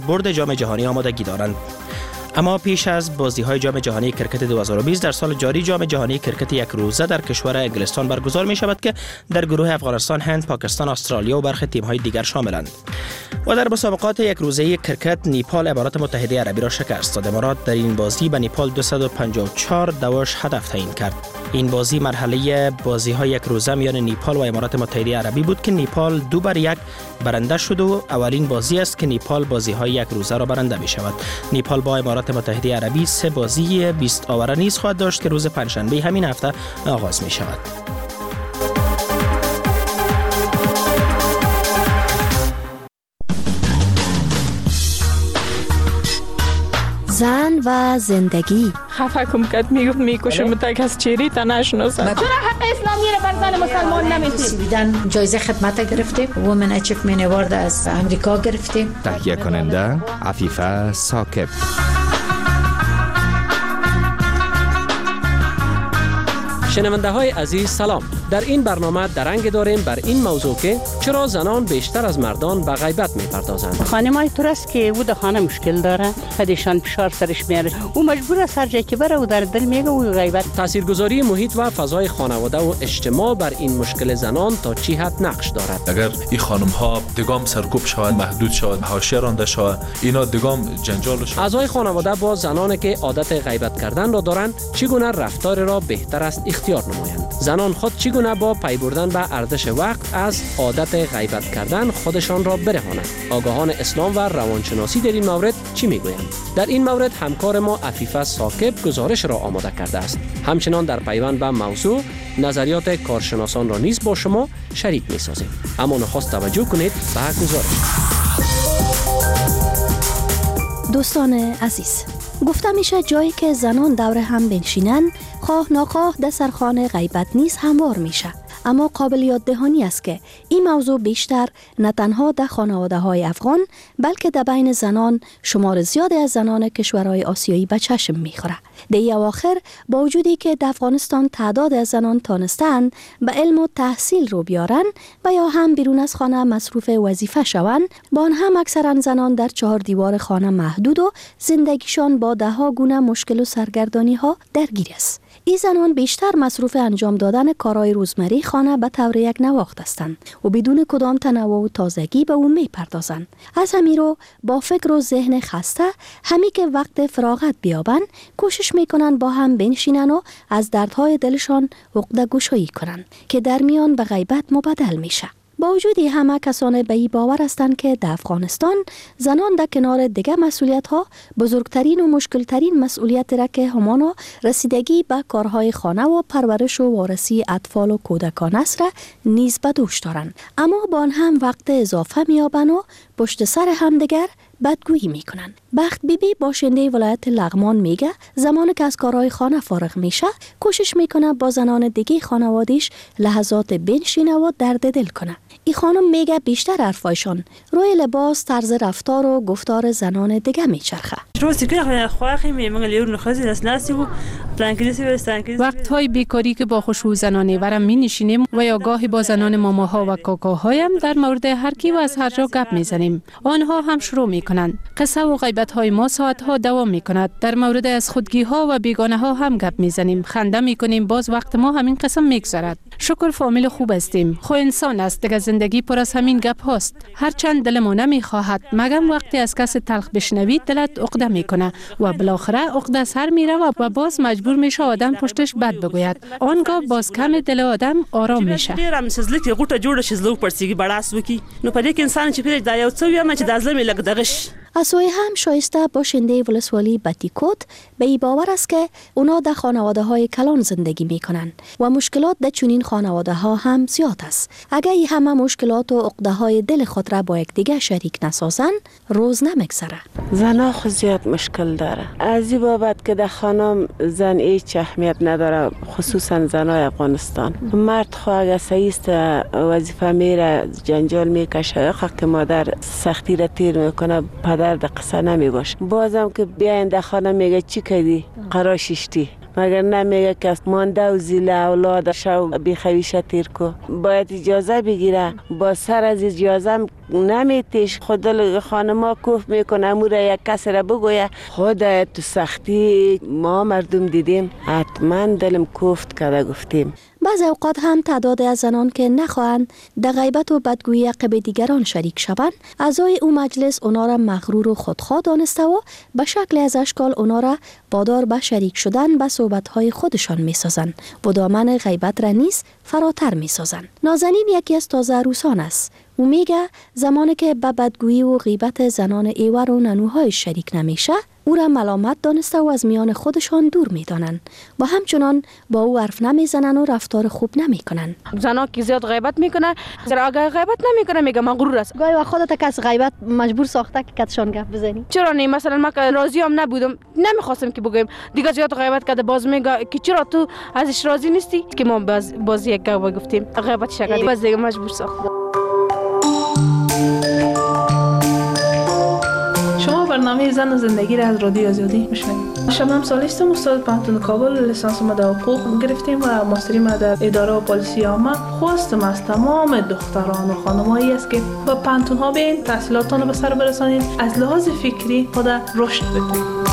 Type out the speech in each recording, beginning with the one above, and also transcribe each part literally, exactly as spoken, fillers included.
برد جام جهانی آمادگی دارند. اما پیش از بازی‌های جام جهانی کرکت دو هزار و بیست در سال جاری جام جهانی کرکت یک روزه در کشور انگلستان برگزار می شود که در گروه افغانستان، هند، پاکستان، استرالیا و برخی تیم‌های دیگر شاملند. و در مسابقات یک روزه کرکت نیپال امارات متحده عربی را شکست داد. امارات در این بازی به نیپال دویست و پنجاه و چهار دواش هدف تعیین کرد. این بازی مرحله بازی‌های یک روزه میان نیپال و امارات متحده عربی بود که نیپال دو بر یک برنده شد و اولین بازی است که نیپال بازی‌های یک روزه را برنده می شود. نیپال با امارات متحده عربی سه بازی بیست آوره نیز خواهد داشت که روز پنجشنبه همین هفته آغاز می شود. زن و زندگی. خفه کم کد میگفت میکشم متک از چیری تا نشناسم. چرا حق اسلامی را بر زن مسلمان نمیدید؟ دیدن جایزه خدمت گرفتیم، وومن اچیومنت اوارد از امریکا گرفتیم. تهیه کننده عفیفه ثاقب. شنونده های عزیز سلام. در این برنامه درنگ داریم بر این موضوع که چرا زنان بیشتر از مردان به غیبت میپردازند. خانمای تو است که او در خانه مشکل داره، خودشان فشار سرش میاره، او مجبور است هر جایی که بره و در دل میگه او غیبت. تاثیرگذاری محیط و فضای خانواده و اجتماع بر این مشکل زنان تا چی حد نقش دارد؟ اگر این خانم ها دگام سرکوب شود، محدود شود، حاشیه رانده شود، اینا دگام جنجال شود. اعضای خانواده با زنانی که عادت غیبت کردن را دارند چگونه رفتار را بهتر است اختیار نمایند؟ زنان خود چگونه با پی بردن به ارزش وقت از عادت غیبت کردن خودشان را برهانند؟ آگاهان اسلام و روانشناسی در این مورد چی میگویند؟ در این مورد همکار ما عفیفه ثاقب گزارش را آماده کرده است. همچنان در پیوند به موضوع نظریات کارشناسان را نیز با شما شریک می‌سازیم. اما نخست توجه کنید به گزارش. دوستان عزیز، گفته میشه جایی که زنان دور هم بنشینن خواه ناخواه در سرخانه غیبت نیز هموار میشه. اما قابل یاد دهانی است که این موضوع بیشتر نه تنها در خانواده های افغان بلکه در بین زنان شمار زیادی از زنان کشورهای آسیایی به چشم میخوره. در این اواخر با وجودی که در افغانستان تعداد از زنان تانستند به علم و تحصیل رو بیارن و یا هم بیرون از خانه مصروف وظیفه شوند، با آن هم اکثرا زنان در چهار دیوار خانه محدود و زندگیشان با ده ها گونه مشکل و سرگردانی ها درگیر است. این زنان بیشتر مصروف انجام دادن کارهای روزمره خانه به طور یک نواخت هستند و بدون کدام تنوع و تازگی به اون می پردازند. از همین رو با فکر و ذهن خسته همی که وقت فراغت بیابن کوشش میکنن با هم بنشینن و از دردهای دلشان عقده گشایی کنن که در میان به غیبت مبدل میشه. با وجودی همه کسان به این باور هستند که در افغانستان زنان در کنار دیگر مسئولیت ها بزرگترین و مشکلترین مسئولیت را که همانا رسیدگی به کارهای خانه و پرورش و وارسی اطفال و کودکان است را نیز به دوش دارند. اما با آن هم وقت اضافه میابن و پشت سر همدیگر بدگویی میکنن. بخت بیبی باشنده ولایت لغمان میگه زمانی که از کارهای خانه فارغ میشه کوشش میکنه با زنان دیگه خانوادیش لحظات بنشینه و درد دل کنه. این خانم میگه بیشتر حرفایشان روی لباس، طرز رفتار و گفتار زنان دیگه میچرخه. وقت‌های بیکاری که با خوشو زنانه ورم می نشینیم و یا گاهی با زنان ماماها و کاکاهایم در مورد هر کی و از هر جا گپ میزنیم. آنها هم شروع میکنند. قصه و غیبت‌های ما ساعت‌ها دوام میکند. در مورد از خودگی‌ها و بیگانه‌ها هم گپ میزنیم. خنده میکنیم. باز وقت ما همین قسم میگذرد. شکر فامیل خوب هستیم. خو انسان است. دیگه زندگی پر از همین گپ هاست. هرچند دلمون نمیخواهد مگم وقتی از کس تلخ بشنوید دلت عقده میکنه و بالاخره عقده سر میره و باز مجبور میشه آدم پشتش بد بگوید. آنگاه باز کم دل آدم آرام میشه. از سوی هم شایسته باشنده ولسوالی بتیکوت به این باور است که اونا در خانواده های کلان زندگی می کنند و مشکلات در چنین خانواده ها هم زیاد است. اگر این همه مشکلات و عقده های دل خود را با یک دیگه شریک نسازن روز نمیگذره. زنا خود زیاد مشکل داره. از این بابت که در خانم زن هیچ اهمیت نداره، خصوصا زنای افغانستان. مرد خو اگر سیست وظیفه میره جنجال میکشه، خود که مادر سختی را تیر میکنه، پدر در قصه نمی باشه. بازم که بیاین در خانه میگه چی کردی؟ قرار ششتی. مگر نمیگه که مانده و زیل اولاد شو بیخویشه تیر کو. باید اجازه بگیره، با سر از اجازه نمیتیش. خود خانما کوف میکنه اموره یک کس را بگویه. خود تو سختی ما مردم دیدیم، حتما دلم کوفت کرده گفتیم. بعض اوقات هم تعداد از زنان که نخواهند در غیبت و بدگویی عقب دیگران شریک شوند، اعضای او مجلس اونا را مغرور و خودخواه دانسته و به شکل از اشکال اونا را وادار به شریک شدن به صحبت‌های خودشان می‌سازند و دامن غیبت را نیز فراتر می‌سازند. نازنین یکی از تازه عروسان است. او میگه زمانی که به بدگویی و غیبت زنان ایور و ننوهای شریک نمیشه، او را ملامت دانسته و از میان خودشان دور میدانند و همچنان با او حرف نمیزنن و رفتار خوب نمیکنن. زنا که زیاد غیبت میکنه، اگر غیبت نمیکنه میگه مغرور است. گاهی وقت خودت کس غیبت مجبور ساخته که کتشان گپ بزنی؟ چرا نه؟ مثلا ما که راضی هم نبودم، نمیخواستم که بگم، دیگه زیاد غیبت کرده، باز میگه که چرا تو ازش راضی نیستی؟ که ما باز باز یک گپ گفتیم غیبت شکلی، باز دیگه مجبور ساخته. شما برنامه زن و زندگی را از رادیو آزادی میشنوید. شبنم سالیستم، استاد پانتون کابل، لیسانس ما در حقوق گرفتیم و ماستری ما در اداره و پالیسی عامه. خواستم از تمام دختران و خانمایی است که با پانتون ها بین تحصیلاتتان رو به سر برسانید، از لحاظ فکری خود رشد بدید.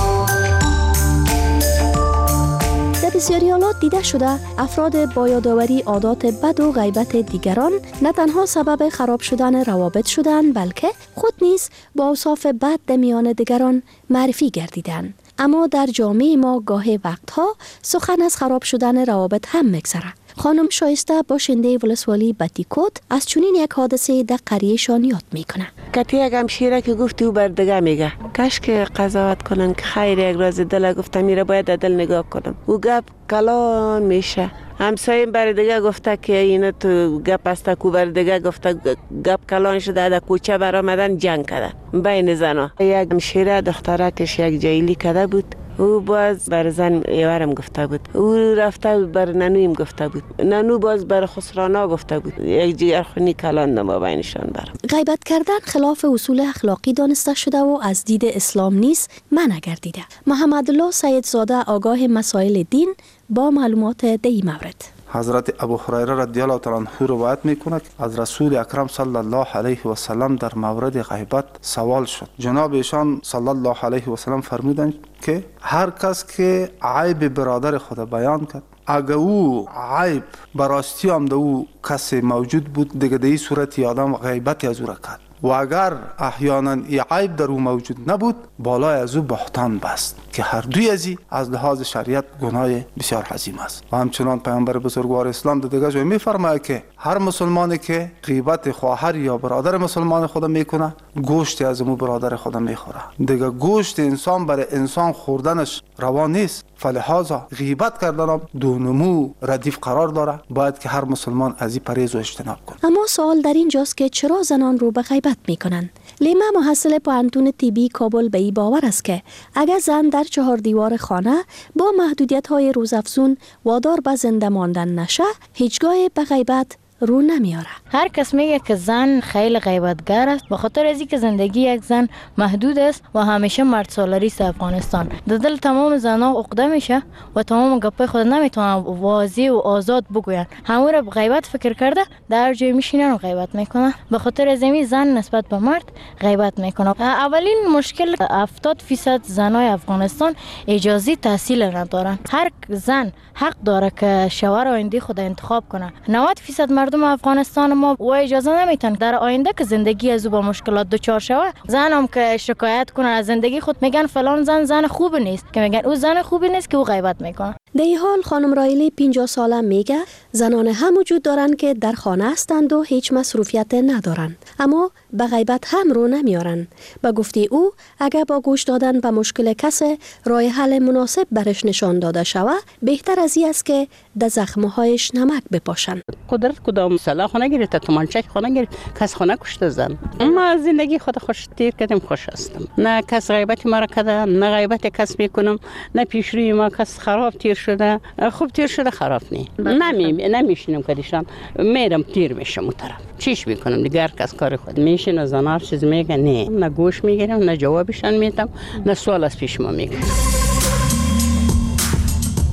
در بسیاری حالات دیده شده افراد با یادآوری عادات بد و غیبت دیگران نه تنها سبب خراب شدن روابط شدند، بلکه خود نیز با اوصاف بد در میان دیگران معرفی گردیدند. اما در جامعه ما گاه وقتها سخن از خراب شدن روابط هم میگذره. خانم شایسته باشنده ولسوالی بتیکوت از چنین یک حادثه در قریه‌شان یاد میکنه. کتی یک همشیره که گفتی او بر دیگه میگه کاش که قضاوت کنن که خیر یک راز دل گفتم میره باید دل نگاه کنم. او گپ کلان میشه. همسایم بر دیگه گفته که اینا تو گپ است کو بر دیگه گفته گپ کلان شده در کوچه بر آمدن جنگ کردن بین زنا. یک همشیره دختره کش یک جایلی کرده بود، او باز بر زن ایورم گفته بود، او رفته بر ننویم گفته بود، ننو باز بر خسرانا گفته بود. یک جگرخونی کلان نما بینشان برم. غیبت کردن خلاف اصول اخلاقی دانسته شده و از دید اسلام نیز منع گردیده. محمد الله سیدزاده آگاه مسائل دین با معلومات در این مورد. حضرت ابو هریره رضی الله تعالی عنه روایت میکنه که از رسول اکرم صلی الله علیه و سلم در مورد غیبت سوال شد. جناب ایشان صلی الله علیه و سلم فرمودند که هر کس که عیب برادر خود بیان کرد، اگر او عیب براستی هم او کسی موجود بود، دیگه در این صورت آدم غیبت از او را کرد. و اگر احیانا این عیب در او موجود نبود، بالای از او بهتان بست که هر دوی ازی از لحاظ شریعت گناه بسیار عظیم است. و همچنان پیامبر بزرگوار اسلام در دیگه جای میفرماید که هر مسلمانی که غیبت خواهر یا برادر مسلمان خود میکنه، گوشت از مو برادر خود میخوره. دیگه گوشت انسان برای انسان خوردنش روا نیست، فلهذا غیبت کردن هم دو نمو ردیف قرار داره. باید که هر مسلمان از این پرهیز و اجتناب کنه. اما سوال در اینجاست که چرا زنان رو به غیبت میکنن؟ لیما محصل پانتون طبی کابل به این باور است که اگر زن در چهار دیوار خانه با محدودیت های روزافزون وادار به زنده ماندن نشه، هیچگاه به غیبت رو نمیاره. هر کس میگه که زن خیلی غیبتگر است، به خاطر از اینکه زندگی یک زن محدود است و همیشه مرد سالاری است. افغانستان در دل تمام زنها عقده میشه و تمام گپای خود نمیتونن واضح و آزاد بگوین. همون را غیبت فکر کرده در جای میشینن و غیبت میکنه. به خاطر از این زن نسبت به مرد غیبت میکنه. اولین مشکل هفتاد درصد زنای افغانستان اجازه تحصیل ندارن. هر زن حق داره که شوهر آینده خود انتخاب کنه. نود درصد مردم افغانستان ما و اجازه نمیتن در آینده که زندگی از او با مشکلات دچار شوه. زن هم که شکایت کنه از زندگی خود، میگن فلان زن زن خوب نیست، که میگن او زن خوبی نیست که او غیبت میکنه. در این حال خانم رایلی پنجاه ساله میگه زنان هم وجود دارند که در خانه هستند و هیچ مصروفیت ندارند، اما به غیبت هم رو نمیارند. به گفته او اگر با گوش دادن به مشکل کسی راه حل مناسب برش نشان داده شوه، بهتر از این است که در زخمهایش نمک بپاشند. قدرت کدام سلاح خونه گرفته، تومانچه خونه گرفت، کس خونه کشته زن. ما زندگی خود خوش تیر کردیم، خوش هستم. نه کس غیبت ما را کرده، نه غیبت کس میکنم، نه پیشروی ما کس خراب تیر شده. خوب تیر شده خراب نی. نمی نمیشینم کدیشان میرم تیر میشم اون طرف. چیش میکنم دیگه؟ هر کس کار خود میشینه. زنار چیز میگه نه، نه گوش میگیرم، نه جوابشان میدم، نه سوال از پیش ما میگه.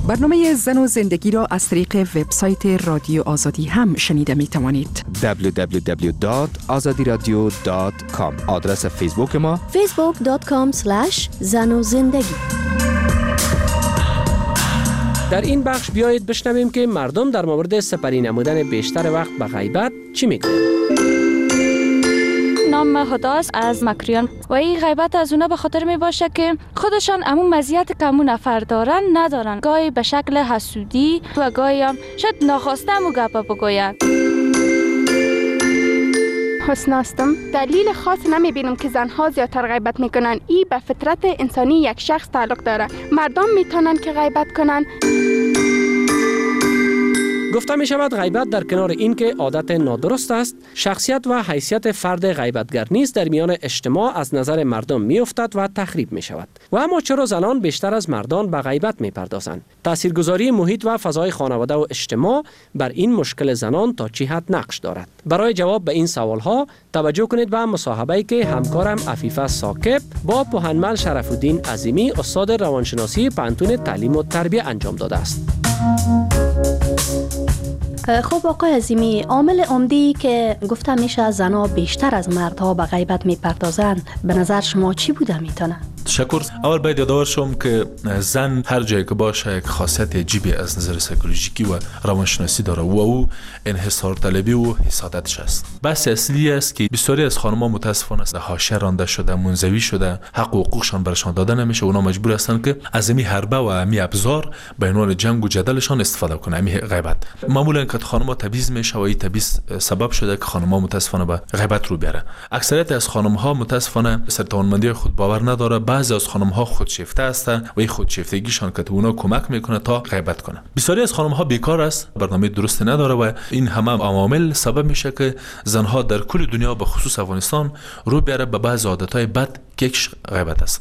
برنامه زن و زندگی را از طریق وبسایت رادیو آزادی هم شنیده می توانید. دبلیو دبلیو دبلیو دات آزادی رادیو دات کام. آدرس فیسبوک ما فیسبوک دات کام اسلش زن و زندگی. در این بخش بیایید بشنویم که مردم در مورد سپری نمودن بیشتر وقت به غیبت چی میگویند. نام هداست از مکریان و این غیبت از اونا به خاطر می باشه که خودشان همون مزیت که همون نفر دارن ندارن، گاهی به شکل حسودی و گاهی هم شاید ناخواسته همون گپا بگوین. حسن هستم. دلیل خاص نمی بینم که زنها زیادتر غیبت میکنن. ای به فطرت انسانی یک شخص تعلق داره. مردم میتونن که غیبت کنن. گفته می شود غیبت در کنار این که عادت نادرست است، شخصیت و حیثیت فرد غیبتگر نیز در میان اجتماع از نظر مردم می افتد و تخریب می شود. و اما چرا زنان بیشتر از مردان به غیبت می پردازند؟ تاثیرگذاری محیط و فضای خانواده و اجتماع بر این مشکل زنان تا چه حد نقش دارد؟ برای جواب به این سوال ها توجه کنید به مصاحبه‌ای که همکارم عفیفه ثاقب با پوهنمل شرف الدین عظیمی استاد روانشناسی پانتون تعلیم و تربیت انجام داده است. خب آقای عظیمی، عامل عمده‌ای که گفته میشه زنها بیشتر از مردها به غیبت میپردازند، به نظر شما چی بوده میتونه؟ تشکر. اول باید یادآور شم که زن هر جایی که باشه یک خاصیت عجیبی از نظر سایکولوژیکی و روانشناسی داره و او انحصار طلبی و حسادتش است. بحث اصلی است که بسیاری از خانم‌ها متاسفانه است حاشیه رانده شده، منزوی شده، حق و حقوقشان برشان داده نمیشه. اونا مجبور هستن که از این حربه و امی ابزار به عنوان جنگ و جدلشان استفاده کنه، امی غیبت. معمولا که خانم‌ها تبعیض میشه و این تبعیض سبب شده که خانم‌ها متاسفانه به غیبت رو بیاره. اکثریت از خانم‌ها متاسفانه سر توانمندی خود باور نداره. بعضی از خانم‌ها خودشیفته هستند و این خودشیفتگیشان که اونا کمک میکنه تا غیبت کنه. بسیاری از خانم‌ها بیکار است، برنامه درستی نداره و این همه عوامل سبب میشه که زنها در کل دنیا به خصوص افغانستان رو بیاره به بعض عادت‌های بد که غیبت است.